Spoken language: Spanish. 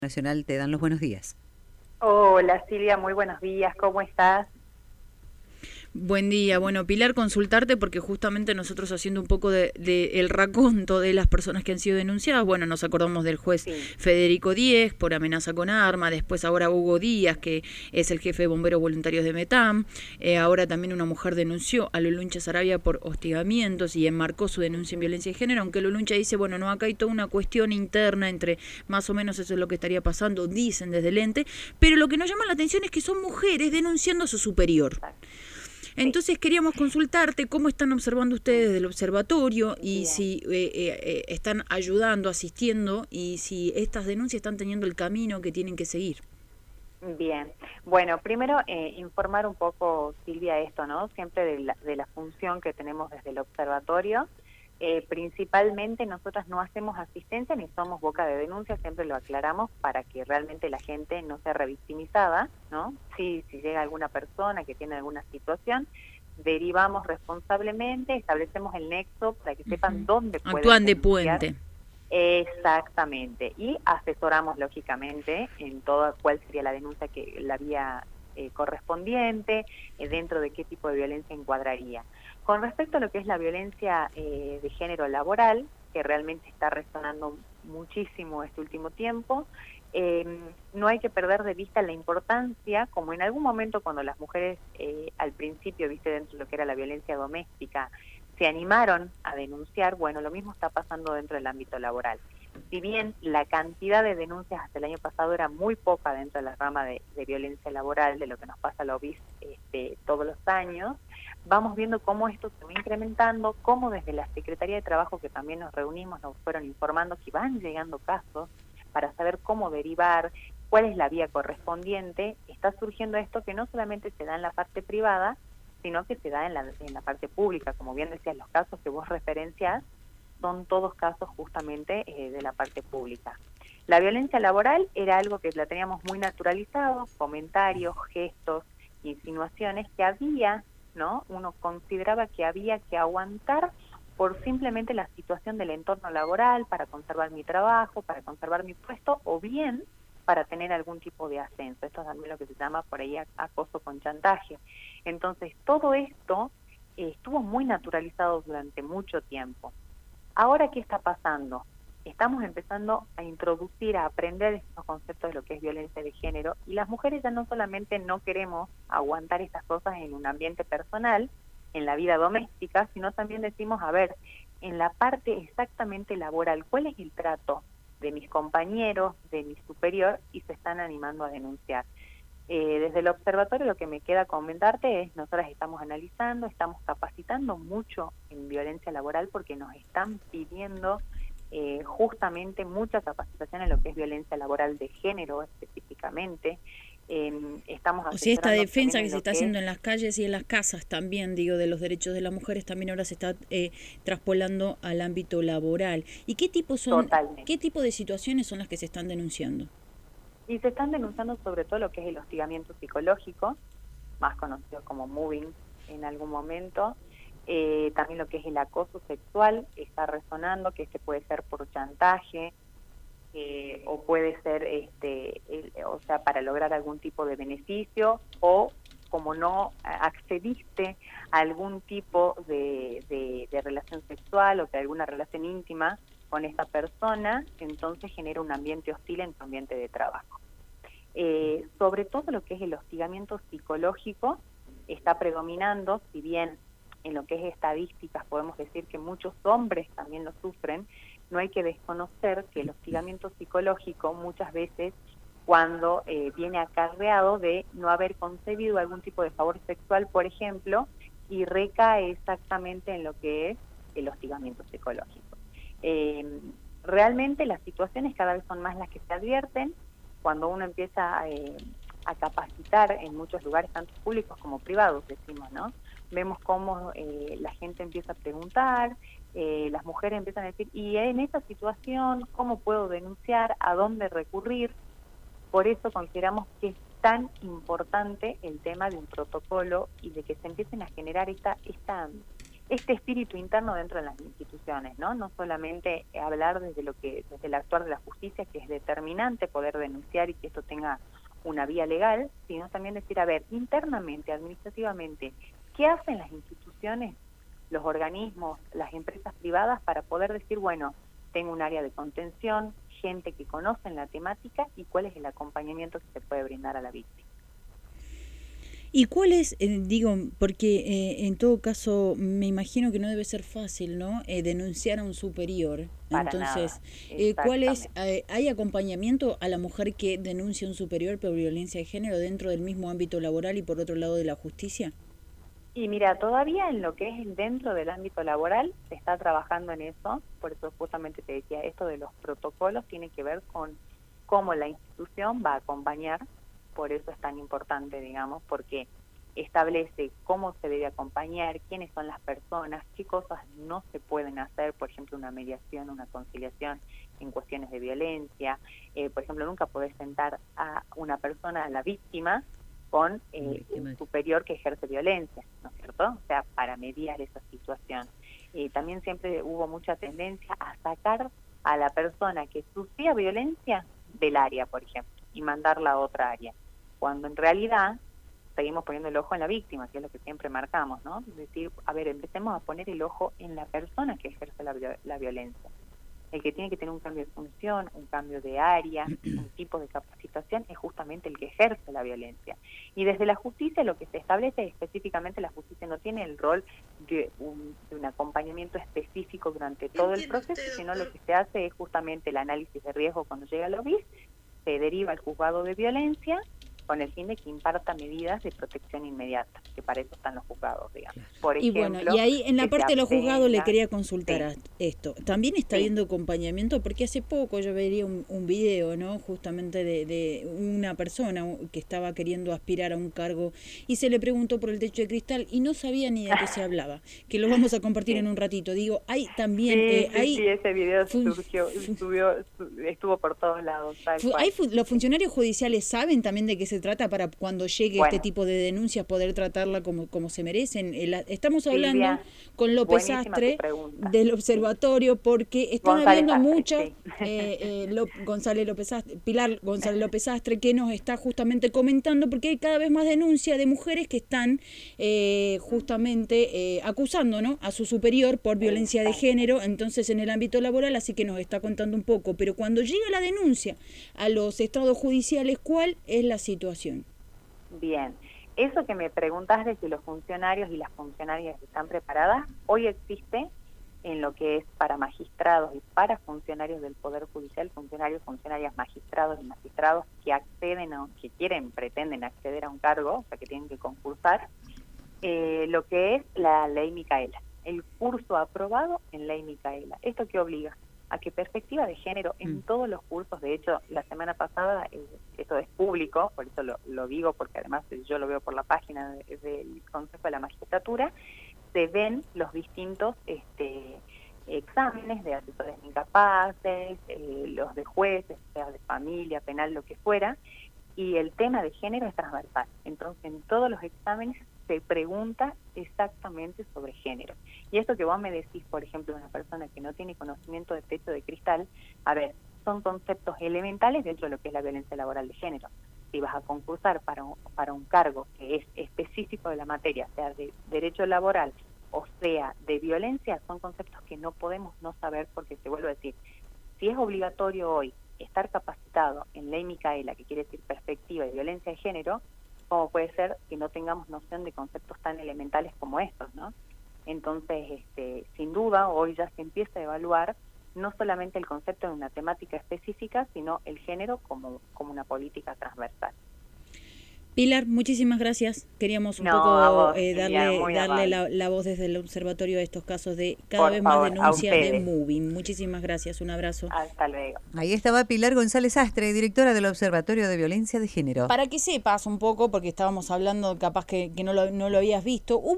Nacional te dan los buenos días. Hola Silvia, muy buenos días, ¿cómo estás? Buen día. Bueno, Pilar, consultarte porque justamente nosotros haciendo un poco de el raconto de las personas que han sido denunciadas, bueno, nos acordamos del juez Sí, Federico Díez por amenaza con arma, después ahora Hugo Díaz, que es el jefe de bomberos voluntarios de Metam, ahora también una mujer denunció a Loluncha Sarabia por hostigamientos y enmarcó su denuncia en violencia de género, aunque Loluncha dice, bueno, no, acá hay toda una cuestión interna entre más o menos eso es lo que estaría pasando, dicen desde el ente, pero lo que nos llama la atención es que son mujeres denunciando a su superior. exacto, sí, Entonces queríamos consultarte cómo están observando ustedes del observatorio y bien, si están ayudando, asistiendo y si estas denuncias están teniendo el camino que tienen que seguir. bien. Bueno, primero informar un poco, Silvia, esto, ¿no? Siempre de la función que tenemos desde el observatorio. Principalmente nosotras no hacemos asistencia ni somos boca de denuncia, siempre lo aclaramos para que realmente la gente no sea revictimizada, ¿no? Si llega alguna persona que tiene alguna situación, derivamos responsablemente, establecemos el nexo para que sepan dónde pueden Actúan de denunciar. puente. Exactamente, y asesoramos lógicamente en toda cuál sería la denuncia, que la vía correspondiente, dentro de qué tipo de violencia encuadraría. Con respecto a lo que es la violencia de género laboral, que realmente está resonando muchísimo este último tiempo, no hay que perder de vista la importancia, como en algún momento cuando las mujeres al principio, viste, dentro de lo que era la violencia doméstica, se animaron a denunciar, bueno, lo mismo está pasando dentro del ámbito laboral. Si bien la cantidad de denuncias hasta el año pasado era muy poca dentro de la rama de violencia laboral, de lo que nos pasa a la OBIS todos los años, vamos viendo cómo esto se va incrementando, cómo desde la Secretaría de Trabajo, que también nos reunimos, nos fueron informando que van llegando casos para saber cómo derivar, cuál es la vía correspondiente. Está surgiendo esto que no solamente se da en la parte privada, sino que se da en la parte pública. Como bien decías, los casos que vos referenciás son todos casos justamente de la parte pública. La violencia laboral era algo que la teníamos muy naturalizado, comentarios, gestos, insinuaciones que había, ¿no? Uno consideraba que había que aguantar por simplemente la situación del entorno laboral, para conservar mi trabajo, para conservar mi puesto, o bien para tener algún tipo de ascenso. Esto es también lo que se llama por ahí acoso con chantaje. Entonces, todo esto estuvo muy naturalizado durante mucho tiempo. Ahora, ¿qué está pasando? Estamos empezando a introducir, a aprender estos conceptos de lo que es violencia de género, y las mujeres ya no solamente no queremos aguantar estas cosas en un ambiente personal, en la vida doméstica, sino también decimos, a ver, en la parte exactamente laboral, ¿cuál es el trato de mis compañeros, de mi superior? Y se están animando a denunciar. Desde el observatorio lo que me queda comentarte es, nosotras estamos analizando, estamos capacitando mucho en violencia laboral porque nos están pidiendo justamente mucha capacitación en lo que es violencia laboral de género específicamente. Estamos O sea, esta asesorando defensa también que en se lo está que es haciendo en las calles y en las casas también, digo, de los derechos de las mujeres, también ahora se está traspolando al ámbito laboral. ¿Y qué totalmente. tipo de situaciones son las que se están denunciando? Y se están denunciando sobre todo lo que es el hostigamiento psicológico, más conocido como moving en algún momento. También lo que es el acoso sexual está resonando, que este puede ser por chantaje, o puede ser o sea, para lograr algún tipo de beneficio, o como no accediste a algún tipo de relación sexual o de alguna relación íntima con esta persona, entonces genera un ambiente hostil en tu ambiente de trabajo. Sobre todo lo que es el hostigamiento psicológico está predominando, si bien en lo que es estadísticas podemos decir que muchos hombres también lo sufren, no hay que desconocer que el hostigamiento psicológico muchas veces, cuando viene acarreado de no haber concebido algún tipo de favor sexual, por ejemplo, y recae exactamente en lo que es el hostigamiento psicológico. Realmente las situaciones cada vez son más las que se advierten cuando uno empieza a capacitar en muchos lugares, tanto públicos como privados, decimos, ¿no? Vemos cómo la gente empieza a preguntar, las mujeres empiezan a decir, y en esta situación, ¿cómo puedo denunciar? ¿A dónde recurrir? Por eso consideramos que es tan importante el tema de un protocolo y de que se empiecen a generar este espíritu interno dentro de las instituciones, ¿no? No solamente hablar desde el actuar de la justicia, que es determinante poder denunciar y que esto tenga una vía legal, sino también decir, a ver, internamente, administrativamente, ¿qué hacen las instituciones, los organismos, las empresas privadas para poder decir, bueno, tengo un área de contención, gente que conoce la temática y cuál es el acompañamiento que se puede brindar a la víctima? ¿Y cuál es, porque en todo caso me imagino que no debe ser fácil, ¿no? Denunciar a un superior. Para Entonces, nada. ¿cuál es, hay acompañamiento a la mujer que denuncia a un superior por violencia de género dentro del mismo ámbito laboral y por otro lado de la justicia? Y mira, todavía en lo que es dentro del ámbito laboral se está trabajando en eso, por eso justamente te decía, esto de los protocolos tiene que ver con cómo la institución va a acompañar. Por eso es tan importante, digamos, porque establece cómo se debe acompañar, quiénes son las personas, qué cosas no se pueden hacer, por ejemplo, una mediación, una conciliación en cuestiones de violencia. Por ejemplo, nunca podés sentar a una persona, a la víctima, con un superior que ejerce violencia, ¿no es cierto? O sea, para mediar esa situación. También siempre hubo mucha tendencia a sacar a la persona que sufría violencia del área, por ejemplo, y mandarla a otra área, cuando en realidad seguimos poniendo el ojo en la víctima, que es lo que siempre marcamos, ¿no? Es decir, a ver, empecemos a poner el ojo en la persona que ejerce la violencia. El que tiene que tener un cambio de función, un cambio de área, un tipo de capacitación, es justamente el que ejerce la violencia. Y desde la justicia lo que se establece específicamente, la justicia no tiene el rol de un acompañamiento específico durante todo el proceso, sino lo que se hace es justamente el análisis de riesgo cuando llega al OBIS, se deriva al juzgado de violencia con el fin de que imparta medidas de protección inmediata, que para eso están los juzgados, digamos. Por ejemplo, y bueno, y ahí en la parte de los juzgados le quería consultar sí. esto. ¿También está habiendo acompañamiento? Porque hace poco yo veía un video, ¿no? Justamente de una persona que estaba queriendo aspirar a un cargo y se le preguntó por el techo de cristal y no sabía ni de qué se hablaba, que lo vamos a compartir en un ratito. Digo, hay también... Sí, ese video estuvo por todos lados. ¿Los funcionarios judiciales saben también de qué se trata para cuando llegue este tipo de denuncias poder tratarla como se merecen? Estamos hablando, Silvia, con López Astre del observatorio, porque están habiendo muchas, Pilar González López Astre, que nos está justamente comentando, porque hay cada vez más denuncias de mujeres que están justamente acusando, ¿no?, a su superior por violencia de género, entonces en el ámbito laboral, así que nos está contando un poco. Pero cuando llega la denuncia a los estados judiciales, ¿cuál es la situación? Bien, eso que me preguntas de si los funcionarios y las funcionarias están preparadas, hoy existe en lo que es para magistrados y para funcionarios del Poder Judicial, funcionarias, magistrados y magistrados que acceden pretenden acceder a un cargo, o sea que tienen que concursar, lo que es la ley Micaela, el curso aprobado en ley Micaela. ¿Esto qué obliga? A que perspectiva de género en todos los cursos. De hecho, la semana pasada, esto es público, por eso lo digo, porque además yo lo veo por la página del Consejo de la Magistratura, se ven los distintos exámenes de asesores incapaces, los de jueces, sea de familia, penal, lo que fuera, y el tema de género es transversal. Entonces, en todos los exámenes se pregunta exactamente sobre género. Y esto que vos me decís, por ejemplo, una persona que no tiene conocimiento de techo de cristal, a ver, son conceptos elementales dentro de lo que es la violencia laboral de género. Si vas a concursar para un cargo que es específico de la materia, sea de derecho laboral o sea de violencia, son conceptos que no podemos no saber, porque te vuelvo a decir, si es obligatorio hoy estar capacitado en ley Micaela, que quiere decir perspectiva de violencia de género, ¿cómo puede ser que no tengamos noción de conceptos tan elementales como estos, ¿no? Entonces, sin duda, hoy ya se empieza a evaluar no solamente el concepto de una temática específica, sino el género como una política transversal. Pilar, muchísimas gracias. Queríamos un poco darle la voz desde el observatorio a estos casos de cada vez más denuncias de Moving. Muchísimas gracias, un abrazo. Hasta luego. Ahí estaba Pilar González Astre, directora del Observatorio de Violencia de Género. Para que sepas un poco, porque estábamos hablando, capaz que no lo habías visto,